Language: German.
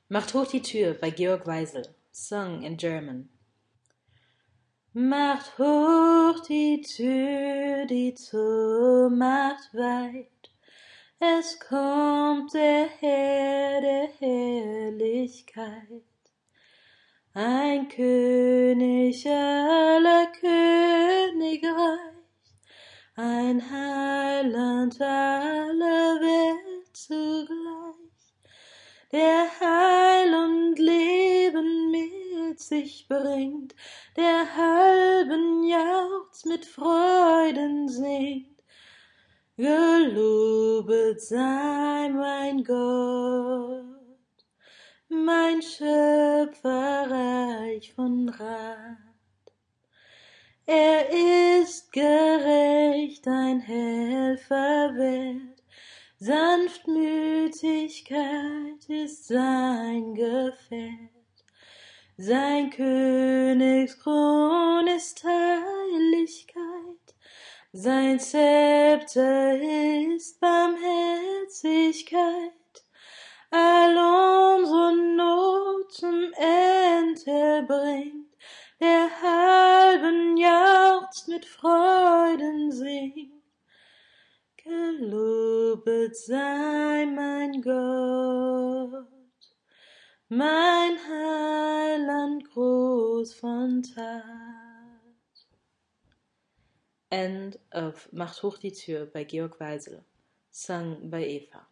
Macht hoch die Tür bei Georg Weisel, sung in German. Macht hoch die Tür, die Tür macht weit. Es kommt der Herr der Herrlichkeit. Ein König aller Königreich, ein Heiland aller Welt zugleich, der Heil und Leben mit sich bringt, der halben Jauchz mit Freuden singt. Gelobet sei mein Gott, mein Schöpfer reich von Rat. Er ist gerecht, ein Helfer wert, Sanftmütigkeit ist sein Gefährt. Sein Königskron ist Heiligkeit, sein Zepter ist Barmherzigkeit. All unsere Not zum Ende bringt, der halben jauchzt mit Freuden singt. Gelobet sei mein Gott, mein Heiland groß von Tat. End of Macht hoch die Tür bei Georg Weisel, sung by Eva.